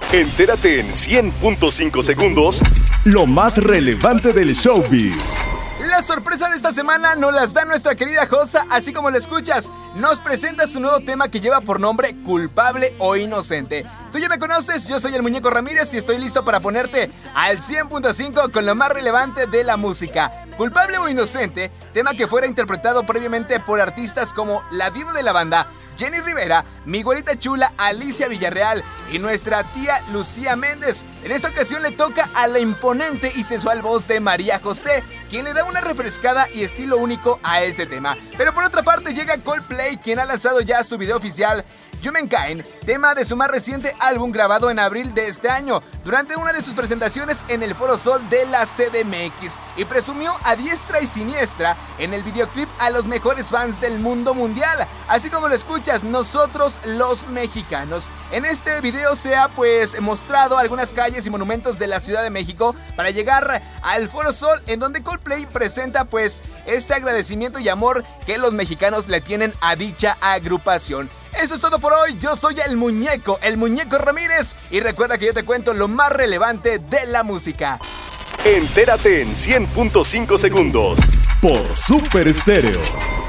Entérate en 100.5 segundos lo más relevante del showbiz. La sorpresa de esta semana nos las da nuestra querida Josa, así como lo escuchas. Nos presenta su nuevo tema que lleva por nombre Culpable o Inocente. Tú ya me conoces, yo soy el Muñeco Ramírez y estoy listo para ponerte al 100.5 con lo más relevante de la música. Culpable o Inocente, tema que fuera interpretado previamente por artistas como la diva de la banda, Jenny Rivera, mi güerita chula Alicia Villarreal y nuestra tía Lucía Méndez. En esta ocasión le toca a la imponente y sensual voz de María José, quien le da una refrescada y estilo único a este tema. Pero por otra parte llega Coldplay, quien ha lanzado ya su video oficial Humankind, tema de su más reciente álbum grabado en abril de este año, durante una de sus presentaciones en el Foro Sol de la CDMX, y presumió a diestra y siniestra en el videoclip a los mejores fans del mundo mundial, así como lo escuchas, nosotros los mexicanos. En este video se ha mostrado algunas calles y monumentos de la Ciudad de México para llegar al Foro Sol, en donde Coldplay presenta este agradecimiento y amor que los mexicanos le tienen a dicha agrupación. Eso es todo por hoy, yo soy el Muñeco Ramírez, y recuerda que yo te cuento lo más relevante de la música. Entérate en 100.5 segundos por Super Estéreo.